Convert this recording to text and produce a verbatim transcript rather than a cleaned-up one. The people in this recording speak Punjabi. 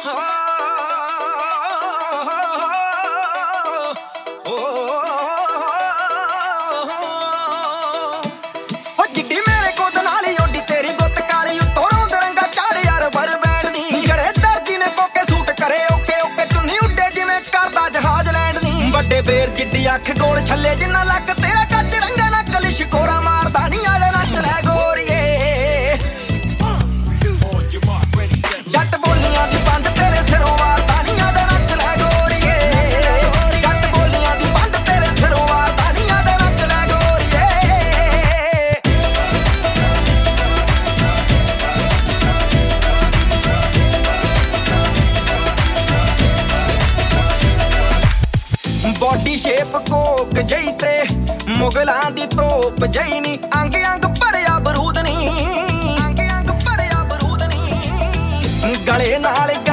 ਫੇਰ ਜਿੱਡੀ ਅੱਖ ਗੋਲ ਛੱਲੇ ਜਿੰਨਾ ਲੱਕ ਤੇਰਾ ਕੱਚ ਰੰਗਾ ਨਾ ਕਲਿਸ਼ ਕੋਰਾ ਮਾਰਦਾ ਨੀ ਆ ਜਾ ਨੱਚ ਲੈ ਗੋਰੀਏ ਜੱਟ ਬੋਲੀਆਂ ਦੀ ਬੰਦ ਤੇਰੇ ਸਿਰੋਂ ਵਾਰਦਾ ਨੀ ਆ ਜਾ ਨੱਚ ਲੈ ਗੋਰੀਏ ਜੱਟ ਬੋਲੀਆਂ ਦੀ ਬੰਦ ਤੇਰੇ ਸਿਰੋਂ ਵਾਰਦਾ ਨੀ ਆ ਜਾ ਨੱਚ ਲੈ ਗੋਰੀਏ ਬੋਡੀ ਸ਼ੇਪ ਕੋਕ ਜਈ ਤੇ ਮੁਗਲਾਂ ਦੀ ਤੋਪ ਜਈ ਨੀ ਅੰਗ ਅੰਗ ਭਰਿਆ ਬਰੂਦ ਨੀ ਅੰਗ ਅੰਗ ਭਰਿਆ ਬਰੂਦ ਨੀ ਗਲੇ ਨਾਲ